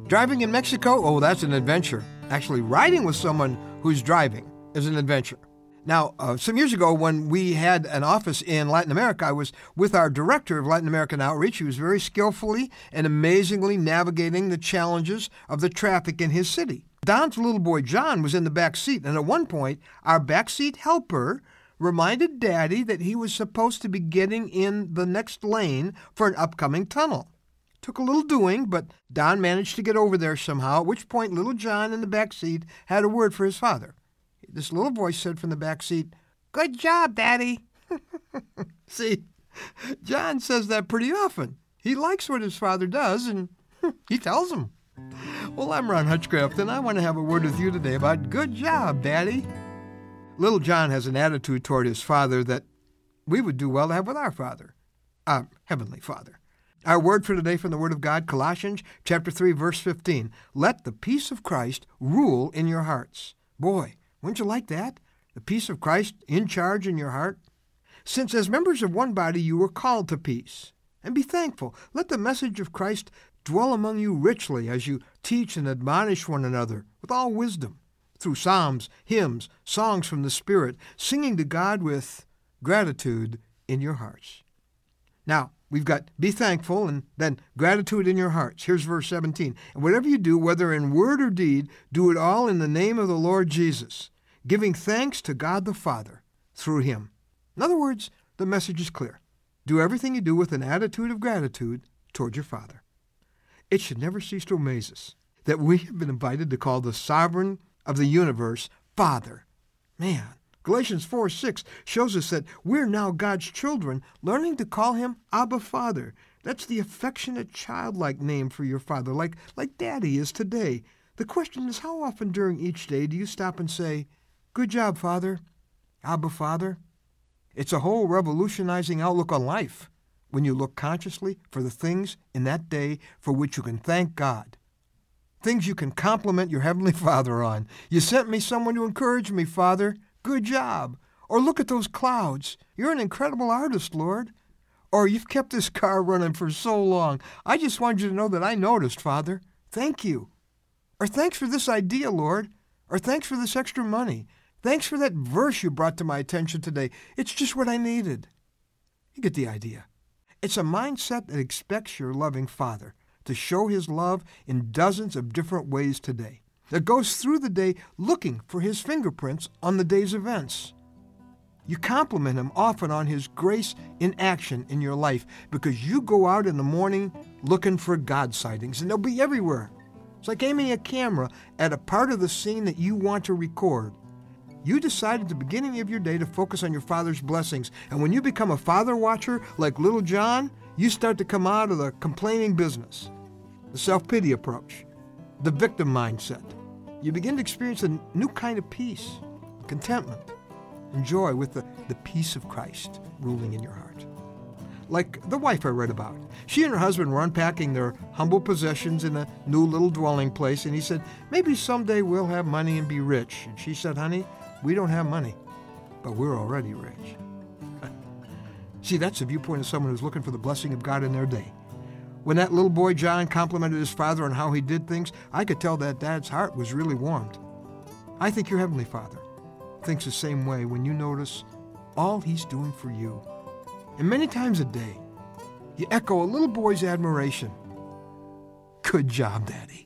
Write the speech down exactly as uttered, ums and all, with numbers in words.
Driving in Mexico? Oh, that's an adventure. Actually, riding with someone who's driving is an adventure. Now, uh, some years ago when we had an office in Latin America, I was with our director of Latin American outreach. He was very skillfully and amazingly navigating the challenges of the traffic in his city. Don's little boy John was in the back seat, and at one point, our backseat helper reminded Daddy that he was supposed to be getting in the next lane for an upcoming tunnel. Took a little doing, but Don managed to get over there somehow, at which point little John in the back seat had a word for his father. This little voice said from the back seat, "Good job, Daddy." See, John says that pretty often. He likes what his father does, and he tells him. Well, I'm Ron Hutchcraft, and I want to have a word with you today about good job, Daddy. Little John has an attitude toward his father that we would do well to have with our Father, our Heavenly Father. Our word for today from the Word of God, Colossians chapter three, verse fifteen. Let the peace of Christ rule in your hearts. Boy, wouldn't you like that? The peace of Christ in charge in your heart? Since as members of one body you were called to peace. And be thankful. Let the message of Christ dwell among you richly as you teach and admonish one another with all wisdom, through psalms, hymns, songs from the Spirit, singing to God with gratitude in your hearts. Now, we've got be thankful and then gratitude in your hearts. Here's verse seventeen. And whatever you do, whether in word or deed, do it all in the name of the Lord Jesus, giving thanks to God the Father through him. In other words, the message is clear. Do everything you do with an attitude of gratitude toward your Father. It should never cease to amaze us that we have been invited to call the sovereign of the universe Father. Man, Galatians four six shows us that we're now God's children, learning to call him Abba Father. That's the affectionate, childlike name for your Father, like, like Daddy is today. The question is, how often during each day do you stop and say, "Good job, Father, Abba Father"? It's a whole revolutionizing outlook on life when you look consciously for the things in that day for which you can thank God. Things you can compliment your Heavenly Father on. You sent me someone to encourage me, Father. Good job. Or look at those clouds. You're an incredible artist, Lord. Or you've kept this car running for so long. I just wanted you to know that I noticed, Father. Thank you. Or thanks for this idea, Lord. Or thanks for this extra money. Thanks for that verse you brought to my attention today. It's just what I needed. You get the idea. It's a mindset that expects your loving Father to show his love in dozens of different ways today, that goes through the day looking for his fingerprints on the day's events. You compliment him often on his grace in action in your life because you go out in the morning looking for God sightings, and they'll be everywhere. It's like aiming a camera at a part of the scene that you want to record. You decide at the beginning of your day to focus on your Father's blessings, and when you become a Father watcher like little John, you start to come out of the complaining business, the self-pity approach, the victim mindset. You begin to experience a new kind of peace, contentment, and joy with the, the peace of Christ ruling in your heart. Like the wife I read about. She and her husband were unpacking their humble possessions in a new little dwelling place, and he said, "Maybe someday we'll have money and be rich." And she said, "Honey, we don't have money, but we're already rich." See, that's the viewpoint of someone who's looking for the blessing of God in their day. When that little boy John complimented his father on how he did things, I could tell that dad's heart was really warmed. I think your Heavenly Father thinks the same way when you notice all he's doing for you. And many times a day, you echo a little boy's admiration. Good job, Daddy.